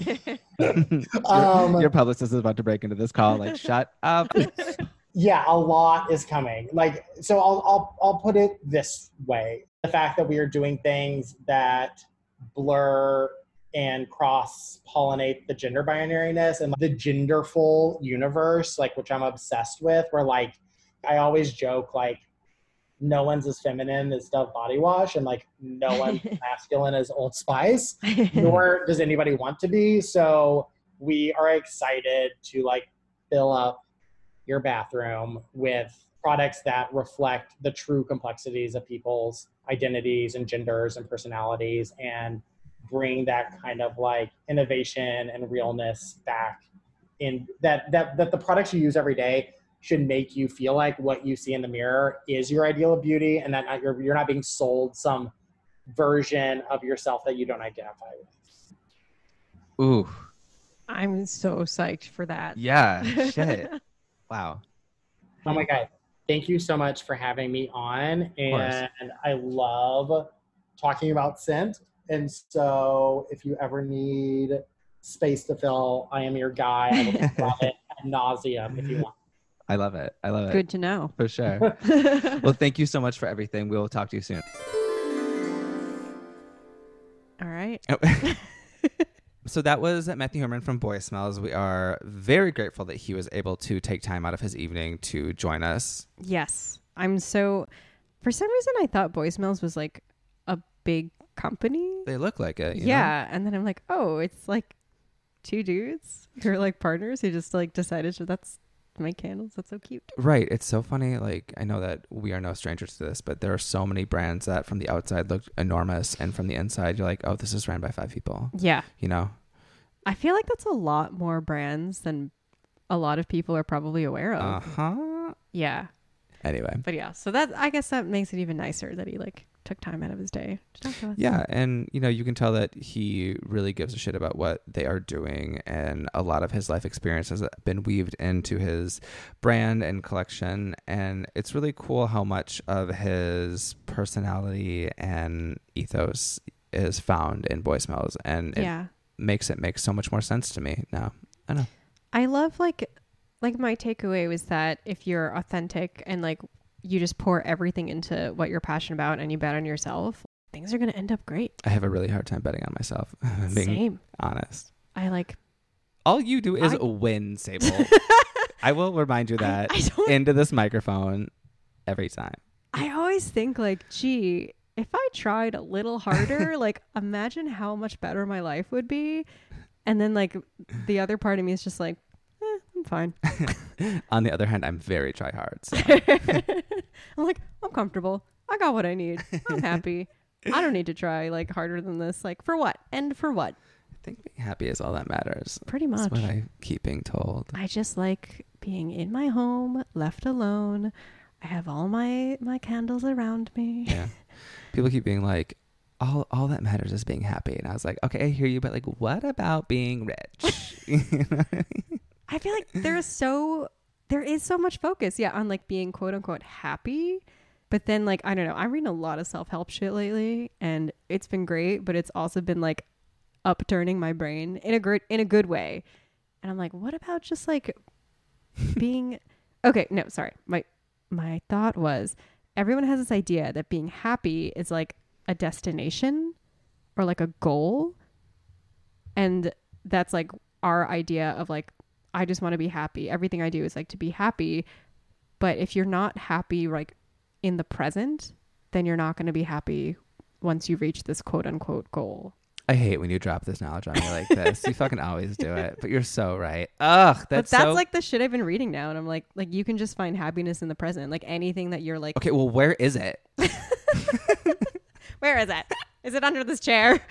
Your publicist is about to break into this call. Like, shut up. Yeah, a lot is coming. Like, so I'll put it this way: the fact that we are doing things that blur and cross-pollinate the gender binariness and the genderful universe, like, which I'm obsessed with. Where like, I always joke like, no one's as feminine as Dove body wash, and like no one's masculine as Old Spice, nor does anybody want to be. So we are excited to like fill up your bathroom with products that reflect the true complexities of people's identities and genders and personalities, and bring that kind of like innovation and realness back in that the products you use every day should make you feel like what you see in the mirror is your ideal of beauty, and that you're not being sold some version of yourself that you don't identify with. Ooh. I'm so psyched for that. Yeah, shit. Wow. Oh my God. Thank you so much for having me on. And I love talking about scent. And so if you ever need space to fill, I am your guy. I will talk about it ad nauseum if you want. I love it. I love it. Good to know. For sure. Well, thank you so much for everything. We will talk to you soon. All right. Oh. So that was Matthew Herman from Boy Smells. We are very grateful that he was able to take time out of his evening to join us. Yes. For some reason, I thought Boy Smells was like a big company. They look like it. Yeah. And then I'm like, oh, it's like 2 dudes who are like partners who just like decided to make candles. That's so cute. Right. It's so funny. Like, I know that we are no strangers to this, but there are so many brands that from the outside look enormous, and from the inside you're like, oh, this is ran by 5 people. Yeah. I feel like that's a lot more brands than a lot of people are probably aware of. Uh-huh. Yeah. Anyway. But yeah, so I guess that makes it even nicer that he like took time out of his day to talk to us. Yeah, and you can tell that he really gives a shit about what they are doing, and a lot of his life experience has been weaved into his brand and collection, and it's really cool how much of his personality and ethos is found in Boy Smells, and it makes so much more sense to me now. I know. I love like my takeaway was that if you're authentic and like you just pour everything into what you're passionate about and you bet on yourself, things are going to end up great. I have a really hard time betting on myself. Being Same. honest. I like, All you do is win, Sable. I will remind you that I don't- into this microphone every time. I always think like, gee, if I tried a little harder, like imagine how much better my life would be. And then like the other part of me is just like, I'm fine. On the other hand, I'm very try hard. So. I'm like, I'm comfortable. I got what I need. I'm happy. I don't need to try like harder than this. Like for what? And for what? I think being happy is all that matters. Pretty That's much. what I keep being told. I just like being in my home, left alone. I have all my candles around me. Yeah. People keep being like, all that matters is being happy. And I was like, okay, I hear you, but like, what about being rich? You know what I mean? I feel like there is so much focus, on like being quote unquote happy. But then like, I don't know, I'm reading a lot of self-help shit lately and it's been great, but it's also been like upturning my brain in a good way. And I'm like, what about just like being okay, no, sorry. My thought was everyone has this idea that being happy is like a destination or like a goal. And that's like our idea of like, I just want to be happy. Everything I do is like to be happy. But if you're not happy like in the present, then you're not going to be happy once you reach this quote unquote goal. I hate when you drop this knowledge on me like this. You fucking always do it, but you're so right. Ugh, that's so... like the shit I've been reading now. And I'm like you can just find happiness in the present. Like anything that you're like, okay, well, where is it? Where is it? Is it under this chair?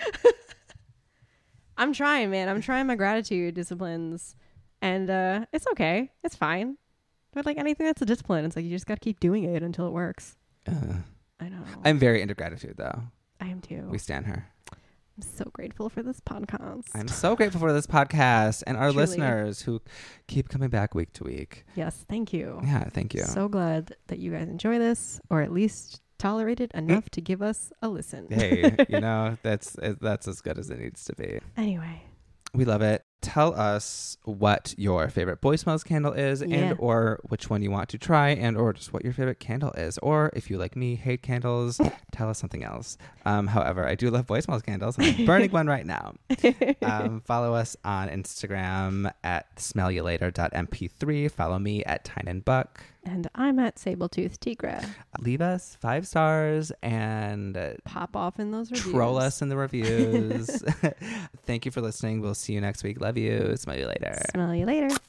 I'm trying, man. I'm trying my gratitude disciplines and it's okay. It's fine. But like anything that's a discipline, it's like you just got to keep doing it until it works. I know. I'm very into gratitude, though. I am too. We stand her. I'm so grateful for this podcast. I'm so grateful for this podcast and our Truly. listeners who keep coming back week to week. Yes, thank you. Yeah, thank you. So glad that you guys enjoy this, or at least tolerate it enough to give us a listen. Hey, that's as good as it needs to be. Anyway. We love it. Tell us what your favorite Boy Smells candle is and or which one you want to try and or just what your favorite candle is. Or if you, like me, hate candles, tell us something else. However, I do love Boy Smells candles. I'm burning one right now. Follow us on Instagram at smellyoulater.mp3. Follow me at Tynanbuck. And I'm at Sabletooth Tigra. Leave us 5 stars and pop off in those reviews. Troll us in the reviews. Thank you for listening. We'll see you next week. Love you. Smell you later. Smell you later.